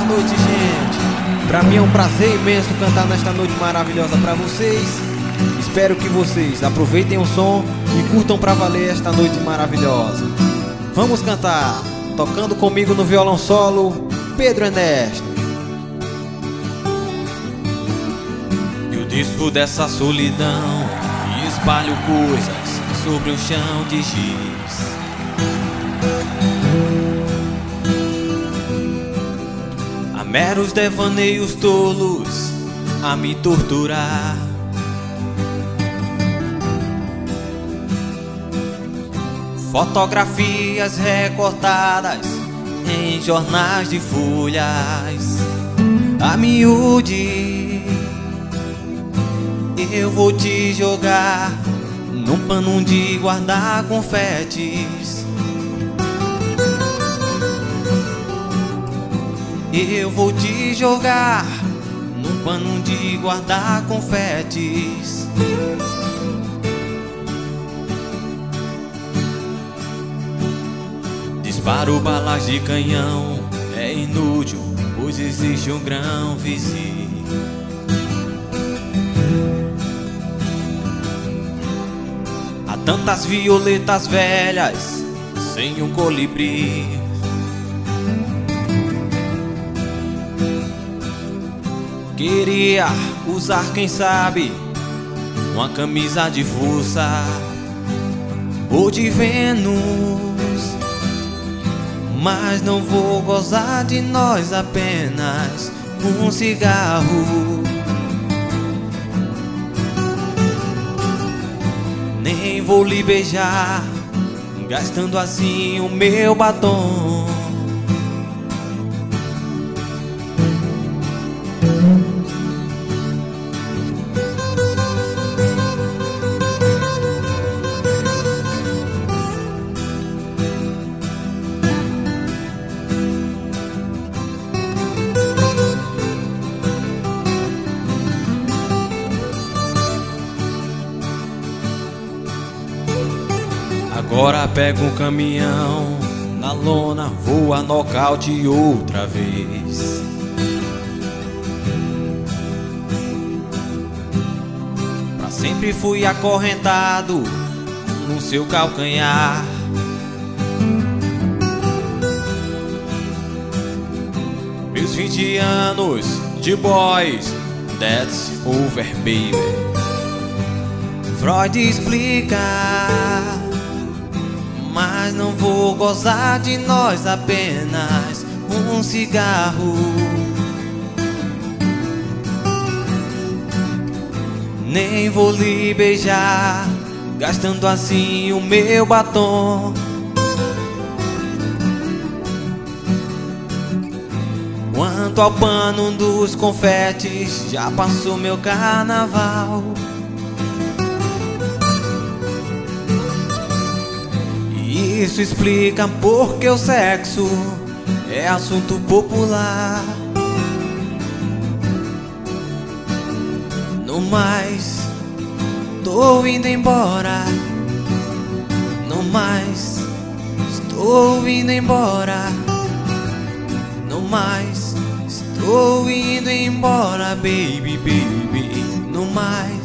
noite, gente. Pra mim é um prazer imenso cantar nesta noite maravilhosa pra vocês. Espero que vocês aproveitem o som e curtam pra valer esta noite maravilhosa. Vamos cantar, tocando comigo no violão solo, Pedro Ernesto. Eu desfruto dessa solidão e espalho coisas sobre um chão de giz. Há meros devaneios tolos a me torturar. Fotografias recortadas em jornais de folhas a miúde. Eu vou te jogar num pano de guardar confetes. Eu vou te jogar num pano de guardar confetes. Disparo balas de canhão, é inútil, pois existe um grão vizinho. Há tantas violetas velhas sem um colibri. Queria usar, quem sabe, uma camisa de força ou de Vênus, mas não vou gozar de nós, apenas um cigarro. Nem vou lhe beijar, gastando assim o meu batom. Agora pego um caminhão, na lona vou a nocaute outra vez. Pra sempre fui acorrentado no seu calcanhar. Meus 20 anos de boys, that's over, baby. Freud explica, mas não vou gozar de nós, apenas um cigarro. Nem vou lhe beijar, gastando assim o meu batom. Quanto ao pano dos confetes, já passou meu carnaval. Isso explica porque o sexo é assunto popular. No mais, tô indo embora. No mais, estou indo embora. No mais, estou indo embora, baby, baby. No mais.